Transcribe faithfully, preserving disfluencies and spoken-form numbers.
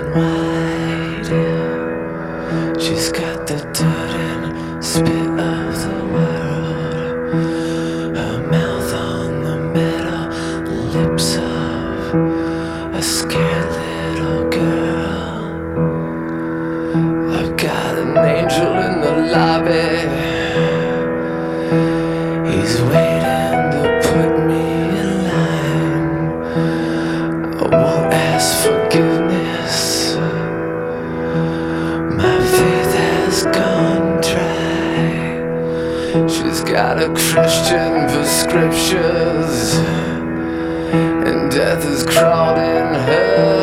and white. She's got the dirt and spit of the world. Her mouth on the metal lips of a scared little girl. I've got an angel in the lobby. He's waiting to put me in line. I won't ask forgiveness. My faith has gone dry. She's got a Christian prescriptions, and death has crawled in her